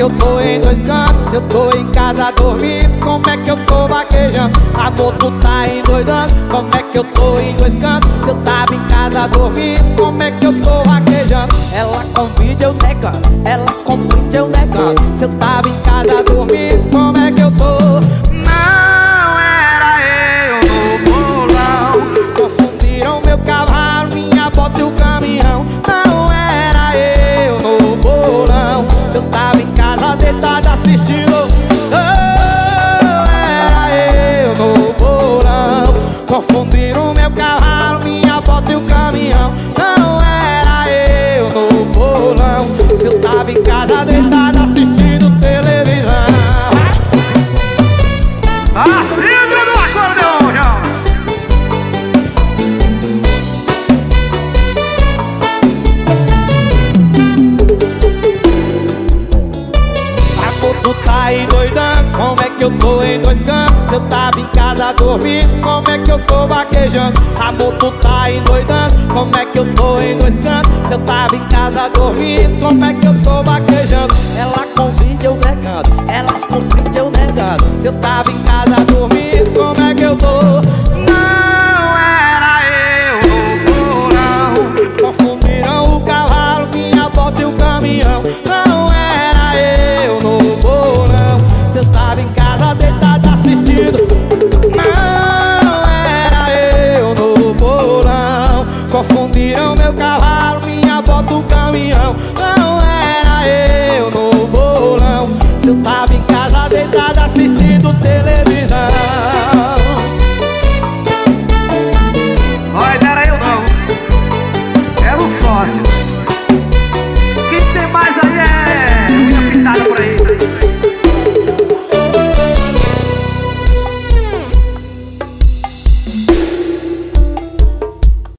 eu tô em dois cantos? Se eu tô em casa dormindo, como é que eu tô vaquejando? Amor, tu tá endoidando, como é que eu tô em dois cantos? Se eu tava em casa dormindo, como é que eu tô vaquejando? Ela convida, eu negando, ela compreende, eu negando. Se eu tava em casa dormindo, como é que eu tô? Não era eu no bolão, confundiram meu cavalo, minha bota e o caminhão. Não era eu no bolão, se eu tava em casa deitado assistindo. Não era eu no bolão, confundiram meu cavalo, minha bota e o caminhão. Não era eu no bolão, se eu tava em casa deitado assistindo televisão. A Cília do acordeon, João. Amor, tu tá endoidando, como é que eu tô em dois cantos? Se eu tava em casa dormindo, como é que eu tô vaquejando? Amor, tu tá endoidando, como é que eu tô em dois cantos? Se eu tava em casa dormindo, como é que eu tô vaquejando? Ela convida, eu negando, elas compreendem, eu negando. Se eu tava em casa dormindo, como é que eu tô? Não era eu no porão, confundiram o cavalo, minha bota e o caminhão. Não era eu no porão, se eu tava em casa deitado assistindo. Não era eu no porão, confundiram meu cavalo, minha bota e o caminhão. Não era eu no bolão, se eu tava em casa deitado assistindo televisão.